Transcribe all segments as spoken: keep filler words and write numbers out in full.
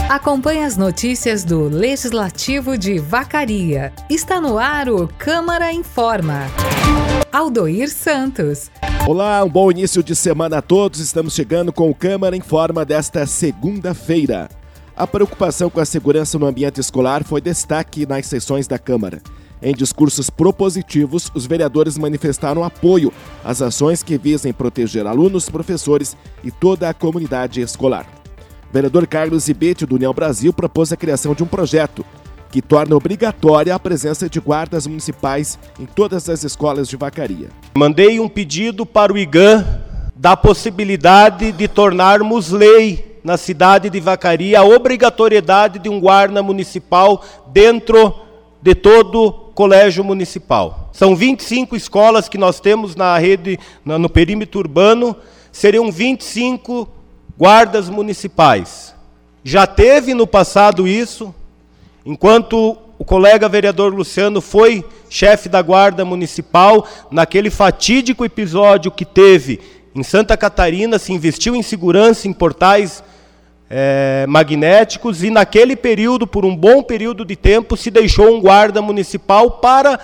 Acompanhe as notícias do Legislativo de Vacaria. Está no ar o Câmara Informa. Aldoir Santos. Olá, um bom início de semana a todos. Estamos chegando com o Câmara Informa desta segunda-feira. A preocupação com a segurança no ambiente escolar foi destaque nas sessões da Câmara. Em discursos propositivos, os vereadores manifestaram apoio às ações que visem proteger alunos, professores e toda a comunidade escolar. O vereador Carlos Zibete, do União Brasil, propôs a criação de um projeto que torna obrigatória a presença de guardas municipais em todas as escolas de Vacaria. Mandei um pedido para o I G A M da possibilidade de tornarmos lei na cidade de Vacaria a obrigatoriedade de um guarda municipal dentro de todo colégio municipal. São vinte e cinco escolas que nós temos na rede, no perímetro urbano, seriam vinte e cinco guardas municipais. Já teve no passado isso, enquanto o colega vereador Luciano foi chefe da guarda municipal, naquele fatídico episódio que teve em Santa Catarina, se investiu em segurança em portais é, magnéticos e naquele período, por um bom período de tempo, se deixou um guarda municipal para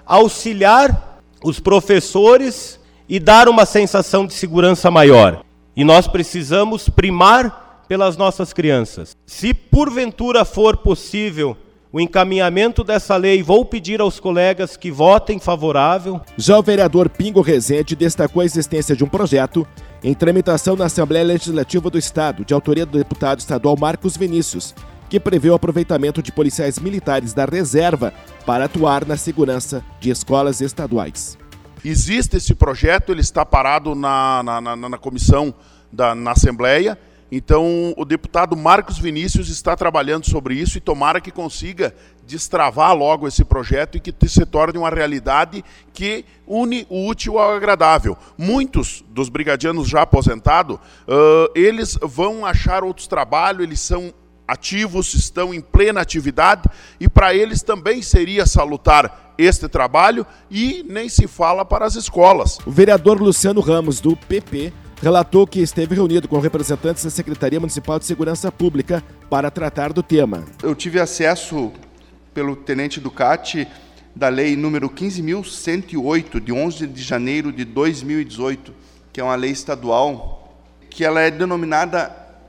auxiliar os professores e dar uma sensação de segurança maior. E nós precisamos primar pelas nossas crianças. Se porventura for possível o encaminhamento dessa lei, vou pedir aos colegas que votem favorável. Já o vereador Pingo Rezende destacou a existência de um projeto em tramitação na Assembleia Legislativa do Estado, de autoria do deputado estadual Marcos Vinícius, que prevê o aproveitamento de policiais militares da reserva para atuar na segurança de escolas estaduais. Existe esse projeto, ele está parado na, na, na, na comissão, da, na Assembleia. Então, o deputado Marcos Vinícius está trabalhando sobre isso e tomara que consiga destravar logo esse projeto e que se torne uma realidade que une o útil ao agradável. Muitos dos brigadianos já aposentados, uh, eles vão achar outros trabalhos, eles são ativos, estão em plena atividade e para eles também seria salutar este trabalho e nem se fala para as escolas. O vereador Luciano Ramos, do P P, relatou que esteve reunido com representantes da Secretaria Municipal de Segurança Pública para tratar do tema. Eu tive acesso pelo tenente Ducati da lei número quinze mil cento e oito, de onze de janeiro de dois mil e dezoito, que é uma lei estadual, que ela é denominada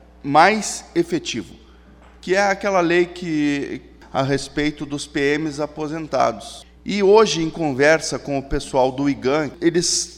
mais efetivo, que é aquela lei que a respeito dos P Ms aposentados. E hoje, em conversa com o pessoal do I G A M, eles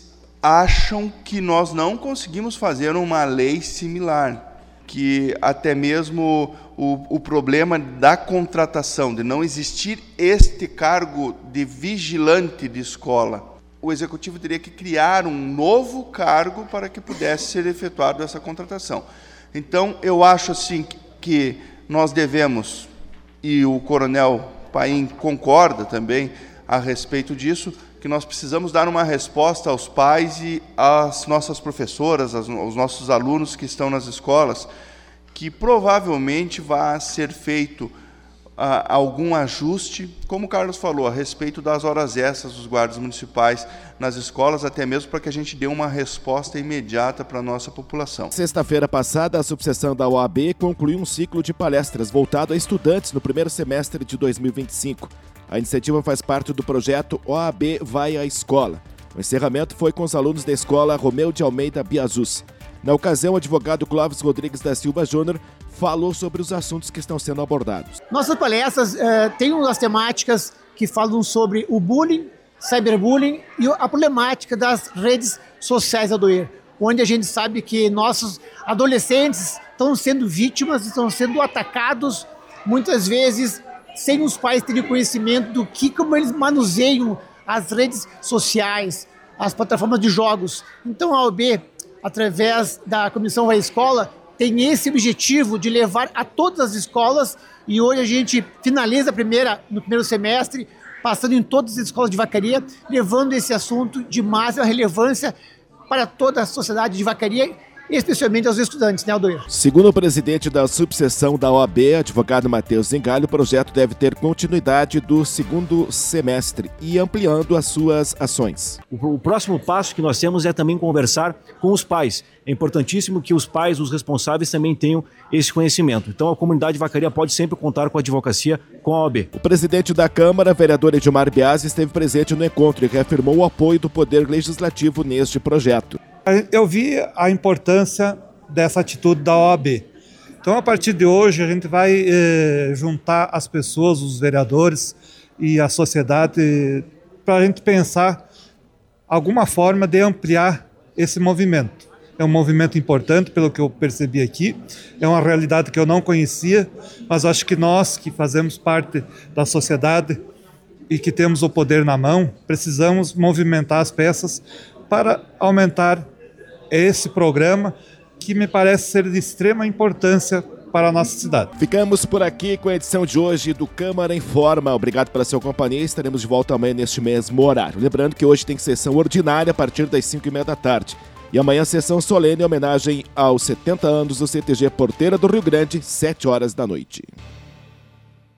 acham que nós não conseguimos fazer uma lei similar, que até mesmo o, o problema da contratação, de não existir este cargo de vigilante de escola, o executivo teria que criar um novo cargo para que pudesse ser efetuada essa contratação. Então, eu acho assim que nós devemos, e o coronel Paim concorda também a respeito disso, que nós precisamos dar uma resposta aos pais e às nossas professoras, aos nossos alunos que estão nas escolas, que provavelmente vai ser feito ah, algum ajuste, como o Carlos falou, a respeito das horas extras dos guardas municipais nas escolas, até mesmo para que a gente dê uma resposta imediata para a nossa população. Sexta-feira passada, a subseção da O A B concluiu um ciclo de palestras voltado a estudantes no primeiro semestre de dois mil e vinte e cinco. A iniciativa faz parte do projeto O A B Vai à Escola. O encerramento foi com os alunos da escola Romeu de Almeida Biazus. Na ocasião, o advogado Clóvis Rodrigues da Silva Júnior falou sobre os assuntos que estão sendo abordados. Nossas palestras eh, têm umas temáticas que falam sobre o bullying, cyberbullying e a problemática das redes sociais, Aldoir, onde a gente sabe que nossos adolescentes estão sendo vítimas, estão sendo atacados, muitas vezes sem os pais terem conhecimento do que, como eles manuseiam as redes sociais, as plataformas de jogos. Então a O A B, através da Comissão Vai à Escola, tem esse objetivo de levar a todas as escolas e hoje a gente finaliza a primeira, no primeiro semestre, passando em todas as escolas de Vacaria, levando esse assunto de máxima relevância para toda a sociedade de Vacaria especialmente aos estudantes, né, Aldoir? Segundo o presidente da subseção da O A B, advogado Matheus Zingalho, o projeto deve ter continuidade do segundo semestre e ampliando as suas ações. O, o próximo passo que nós temos é também conversar com os pais. É importantíssimo que os pais, os responsáveis, também tenham esse conhecimento. Então a comunidade de Vacaria pode sempre contar com a advocacia, com a O A B. O presidente da Câmara, vereador Edmar Biasi, esteve presente no encontro e reafirmou o apoio do Poder Legislativo neste projeto. Eu vi a importância dessa atitude da O A B. Então, a partir de hoje, a gente vai eh, juntar as pessoas, os vereadores e a sociedade para a gente pensar alguma forma de ampliar esse movimento. É um movimento importante, pelo que eu percebi aqui. É uma realidade que eu não conhecia, mas acho que nós, que fazemos parte da sociedade e que temos o poder na mão, precisamos movimentar as peças para aumentar esse programa que me parece ser de extrema importância para a nossa cidade. Ficamos por aqui com a edição de hoje do Câmara Informa. Obrigado pela sua companhia. Estaremos de volta amanhã neste mesmo horário. Lembrando que hoje tem sessão ordinária a partir das cinco e meia da tarde. E amanhã sessão solene em homenagem aos setenta anos do C T G Porteira do Rio Grande, sete horas da noite.